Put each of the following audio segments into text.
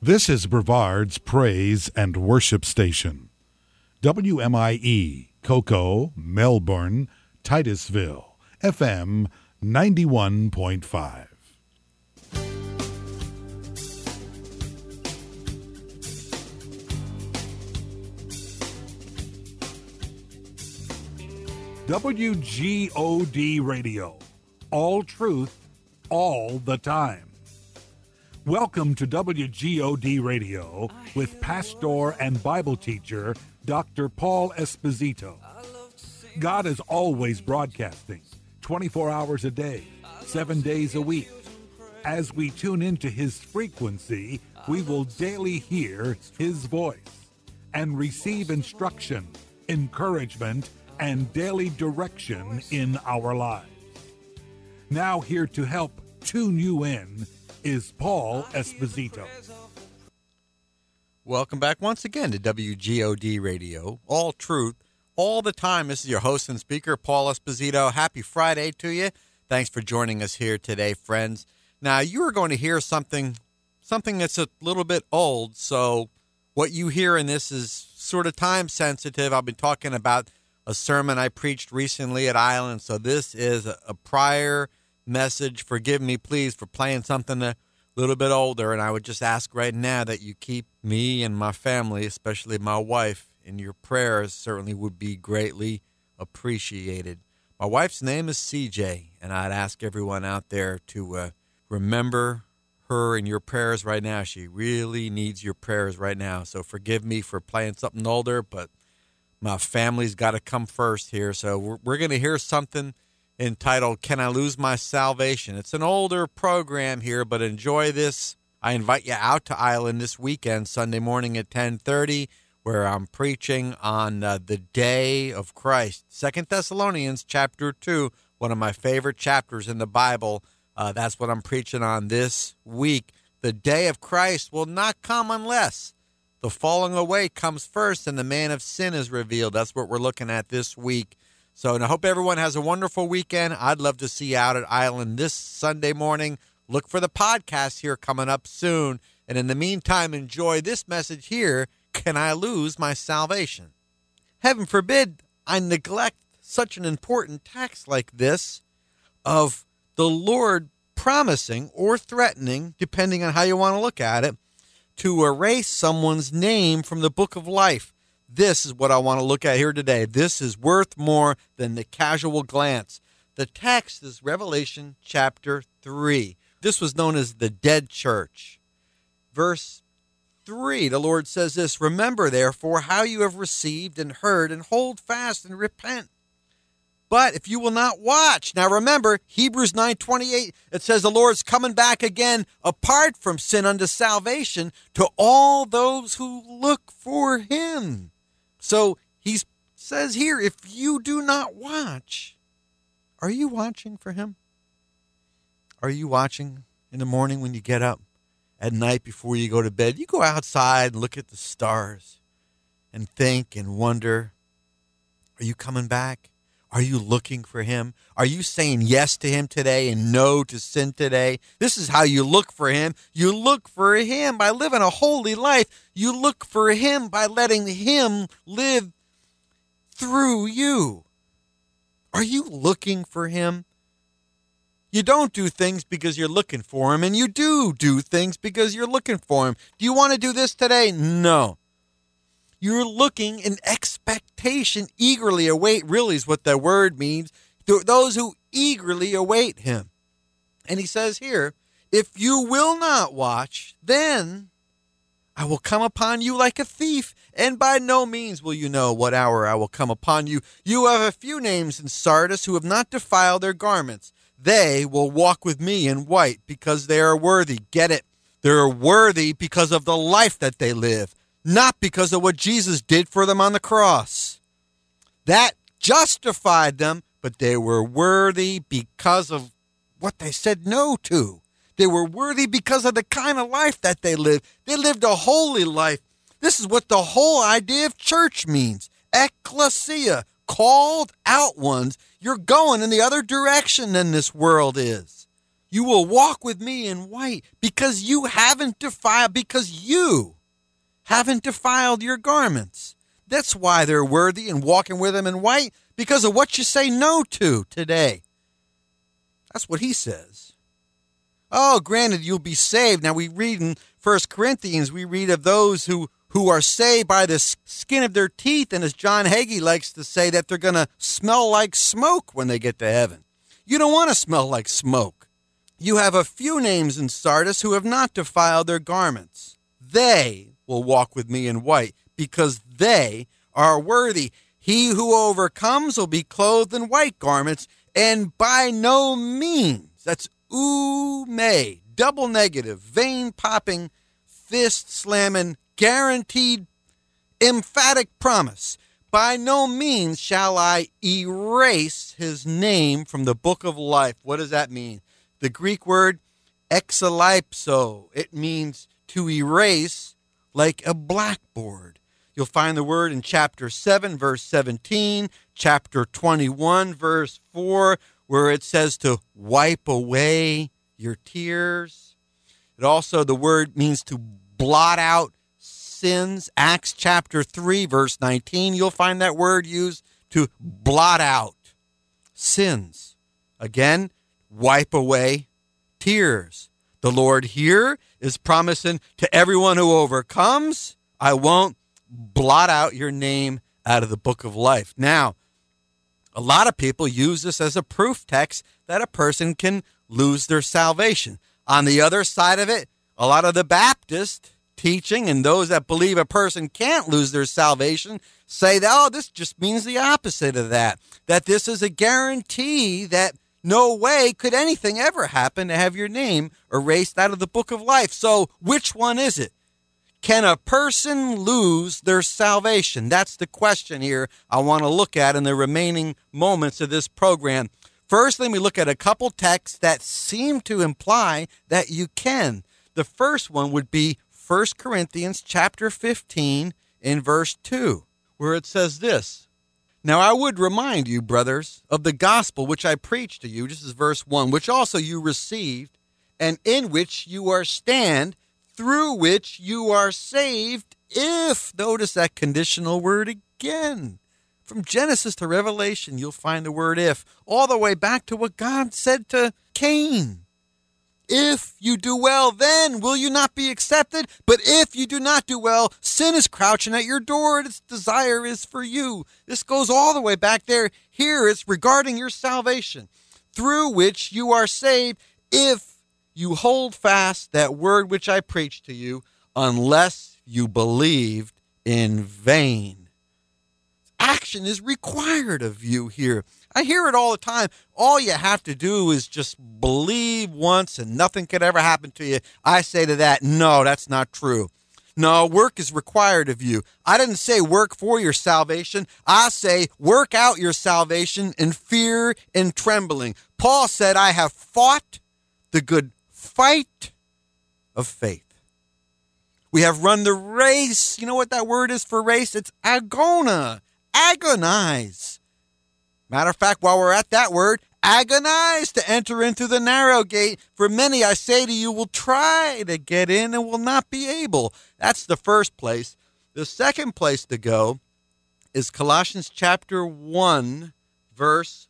This is Brevard's Praise and Worship Station. WMIE, Cocoa, Melbourne, Titusville, FM 91.5. WGOD Radio. All truth, all the time. Welcome to WGOD Radio with pastor and Bible teacher Dr. Paul Esposito. God is always broadcasting 24 hours a day, 7 days a week. As we tune into his frequency, we will daily hear his voice and receive instruction, encouragement, and daily direction in our lives. Now here to help tune you in is Paul Esposito. Welcome back once again to WGOD Radio, all truth, all the time. This is your host and speaker, Paul Esposito. Happy Friday to you. Thanks for joining us here today, friends. Now, you are going to hear something that's a little bit old, so what you hear in this is sort of time sensitive. I've been talking about a sermon I preached recently at Island, so this is a prior message. Forgive me, please, for playing something a little bit older, and I would just ask right now that you keep me and my family, especially my wife, in your prayers. Certainly would be greatly appreciated. My wife's name is CJ, and I'd ask everyone out there to remember her in your prayers right now. She really needs your prayers right now, so forgive me for playing something older, but my family's got to come first here. So we're going to hear something entitled, Can I Lose My Salvation? It's an older program here, but enjoy this. I invite you out to Island this weekend, Sunday morning at 10:30, where I'm preaching on the day of Christ. 2 Thessalonians chapter 2, one of my favorite chapters in the Bible. That's what I'm preaching on this week. The day of Christ will not come unless the falling away comes first and the man of sin is revealed. That's what we're looking at this week. So I hope everyone has a wonderful weekend. I'd love to see you out at Island this Sunday morning. Look for the podcast here coming up soon. And in the meantime, enjoy this message here, Can I Lose My Salvation? Heaven forbid I neglect such an important text like this of the Lord promising or threatening, depending on how you want to look at it, to erase someone's name from the book of life. This is what I want to look at here today. This is worth more than the casual glance. The text is Revelation chapter 3. This was known as the dead church. Verse 3, the Lord says this, Remember, therefore, how you have received and heard, and hold fast and repent. But if you will not watch, now remember, Hebrews 9:28, it says the Lord's coming back again apart from sin unto salvation to all those who look for him. So he says here, if you do not watch, are you watching for him? Are you watching in the morning when you get up, at night before you go to bed? You go outside and look at the stars and think and wonder, are you coming back? Are you looking for him? Are you saying yes to him today and no to sin today? This is how you look for him. You look for him by living a holy life. You look for him by letting him live through you. Are you looking for him? You don't do things because you're looking for him, and you do things because you're looking for him. Do you want to do this today? No. You're looking in expectation, eagerly await, really is what that word means, those who eagerly await him. And he says here, if you will not watch, then I will come upon you like a thief, and by no means will you know what hour I will come upon you. You have a few names in Sardis who have not defiled their garments. They will walk with me in white because they are worthy. Get it? They're worthy because of the life that they live, not because of what Jesus did for them on the cross. That justified them, but they were worthy because of what they said no to. They were worthy because of the kind of life that they lived. They lived a holy life. This is what the whole idea of church means. Ecclesia, called out ones. You're going in the other direction than this world is. You will walk with me in white because you haven't defiled your garments. That's why they're worthy and walking with him in white, because of what you say no to today. That's what he says. Oh, granted, you'll be saved. Now we read in 1 Corinthians, we read of those who are saved by the skin of their teeth, and as John Hagee likes to say, that they're going to smell like smoke when they get to heaven. You don't want to smell like smoke. You have a few names in Sardis who have not defiled their garments. They will walk with me in white because they are worthy. He who overcomes will be clothed in white garments, and by no means, that's may, double negative, vein popping, fist slamming, guaranteed, emphatic promise. By no means shall I erase his name from the book of life. What does that mean? The Greek word exalypso. It means to erase like a blackboard. You'll find the word in chapter 7, verse 17, chapter 21, verse 4, where it says to wipe away your tears. It also, the word means to blot out sins. Acts chapter 3, verse 19, you'll find that word used to blot out sins. Again, wipe away tears. The Lord here is promising to everyone who overcomes, I won't blot out your name out of the book of life. Now, a lot of people use this as a proof text that a person can lose their salvation. On the other side of it, a lot of the Baptist teaching and those that believe a person can't lose their salvation say that, oh, this just means the opposite of that this is a guarantee that no way could anything ever happen to have your name erased out of the book of life. So which one is it? Can a person lose their salvation? That's the question here I want to look at in the remaining moments of this program. First, let me look at a couple texts that seem to imply that you can. The first one would be 1 Corinthians chapter 15 in verse 2, where it says this. Now I would remind you, brothers, of the gospel which I preached to you, this is verse 1, which also you received, and in which you are stand, through which you are saved, if, notice that conditional word again. From Genesis to Revelation, you'll find the word if, all the way back to what God said to Cain. If you do well, then will you not be accepted? But if you do not do well, sin is crouching at your door, and its desire is for you. This goes all the way back there. Here it's regarding your salvation, through which you are saved, if you hold fast that word which I preached to you, unless you believed in vain. Action is required of you here. I hear it all the time. All you have to do is just believe once and nothing could ever happen to you. I say to that, no, that's not true. No, work is required of you. I didn't say work for your salvation. I say work out your salvation in fear and trembling. Paul said, I have fought the good fight of faith. We have run the race. You know what that word is for race? It's agona. Agonize. Matter of fact, while we're at that word, agonize to enter into the narrow gate. For many, I say to you, will try to get in and will not be able. That's the first place. The second place to go is Colossians chapter 1, verse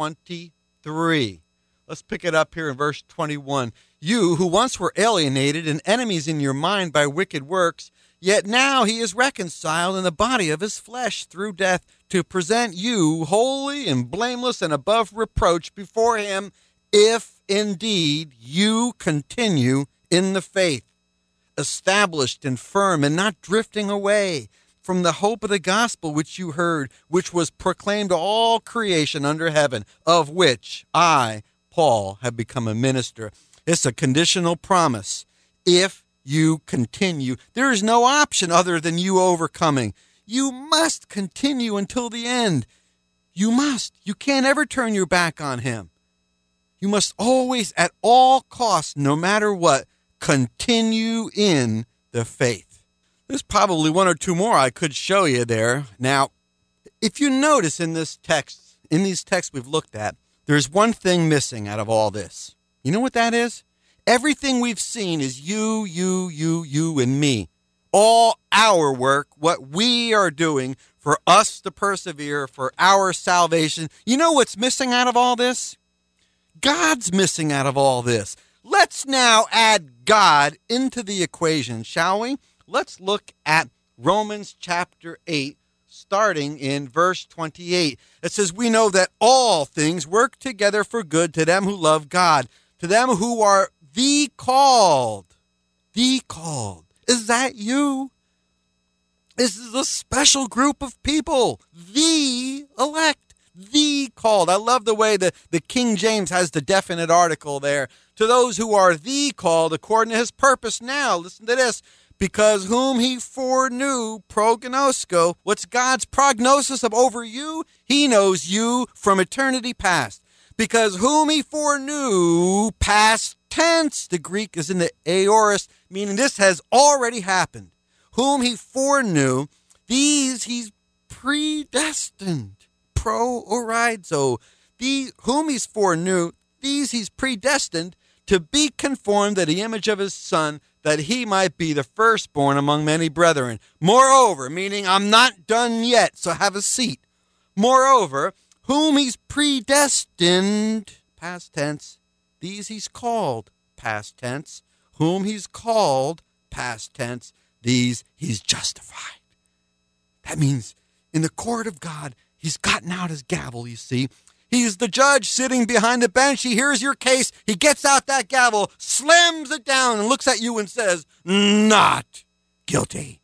23. Let's pick it up here in verse 21. You who once were alienated and enemies in your mind by wicked works, yet now he is reconciled in the body of his flesh through death to present you holy and blameless and above reproach before him, if indeed you continue in the faith, established and firm and not drifting away from the hope of the gospel which you heard, which was proclaimed to all creation under heaven, of which I, Paul, have become a minister. It's a conditional promise. If you continue, there is no option other than you overcoming. You must continue until the end. You must. You can't ever turn your back on him. You must always, at all costs, no matter what, continue in the faith. There's probably one or two more I could show you there. Now, if you notice in these texts we've looked at, there's one thing missing out of all this. You know what that is? Everything we've seen is you, and me. All our work, what we are doing for us to persevere, for our salvation. You know what's missing out of all this? God's missing out of all this. Let's now add God into the equation, shall we? Let's look at Romans chapter 8, starting in verse 28. It says, we know that all things work together for good to them who love God, to them who are the called. The called. Is that you? This is a special group of people. The elect. The called. I love the way the King James has the definite article there. To those who are the called according to his purpose. Now, listen to this. Because whom he foreknew, prognosko. What's God's prognosis of over you? He knows you from eternity past. Because whom he foreknew, past tense. The Greek is in the aorist, meaning this has already happened. Whom he foreknew, these he's predestined. Pro-orizo. Whom he's foreknew, these he's predestined to be conformed to the image of his Son, that he might be the firstborn among many brethren. Moreover, meaning I'm not done yet, so have a seat. Moreover, whom he's predestined, past tense, these he's called, past tense. Whom he's called, past tense, these he's justified. That means in the court of God, he's gotten out his gavel, you see. He's the judge sitting behind the bench. He hears your case. He gets out that gavel, slams it down, and looks at you and says, not guilty.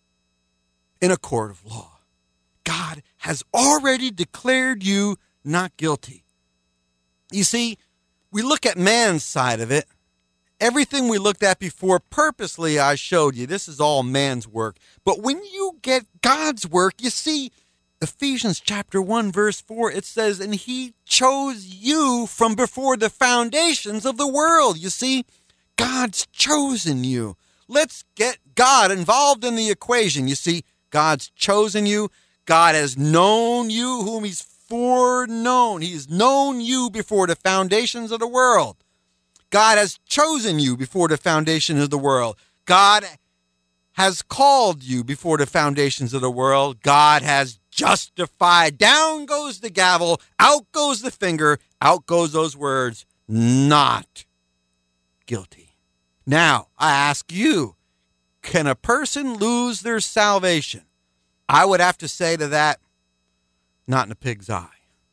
In a court of law, God has already declared you not guilty. You see, we look at man's side of it. Everything we looked at before, purposely I showed you, this is all man's work. But when you get God's work, you see, Ephesians chapter 1, verse 4, it says, and he chose you from before the foundations of the world. You see, God's chosen you. Let's get God involved in the equation. You see, God's chosen you. God has known you, whom he's foreknown. He's known you before the foundations of the world. God has chosen you before the foundation of the world. God has called you before the foundations of the world. God has justified. Down goes the gavel, out goes the finger, out goes those words, not guilty. Now, I ask you, can a person lose their salvation? I would have to say to that, not in a pig's eye.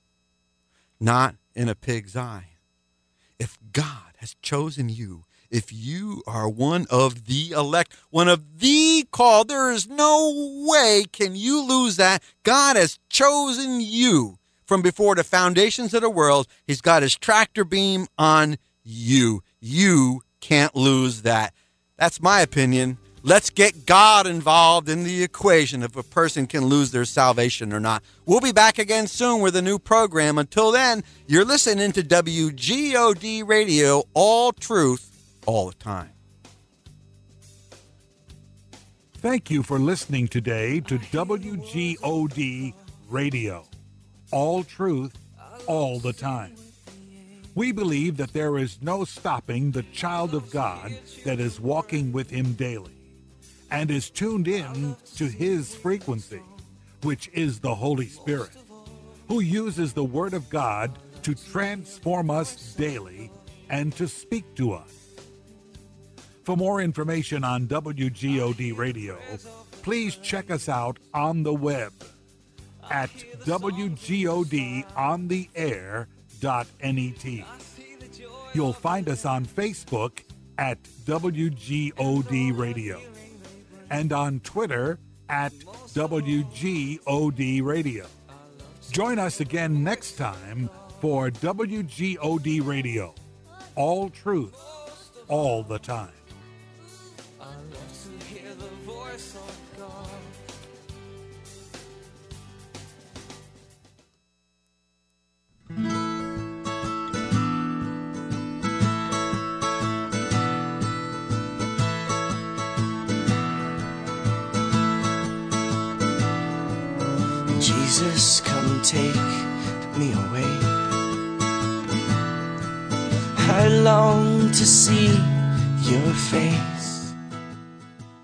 Not in a pig's eye. If God has chosen you, if you are one of the elect, one of the called, there is no way can you lose that. God has chosen you from before the foundations of the world. He's got his tractor beam on you. You can't lose that. That's my opinion. Let's get God involved in the equation if a person can lose their salvation or not. We'll be back again soon with a new program. Until then, you're listening to WGOD Radio, all truth, all the time. Thank you for listening today to WGOD Radio, all truth, all the time. We believe that there is no stopping the child of God that is walking with him daily and is tuned in to his frequency, which is the Holy Spirit, who uses the Word of God to transform us daily and to speak to us. For more information on WGOD Radio, please check us out on the web at WGODontheair.net. You'll find us on Facebook at WGOD Radio and on Twitter at WGOD Radio. Join us again next time for WGOD Radio, all truth, all the time. I love to hear the voice of God. Jesus, come take me away. I I long to see your face.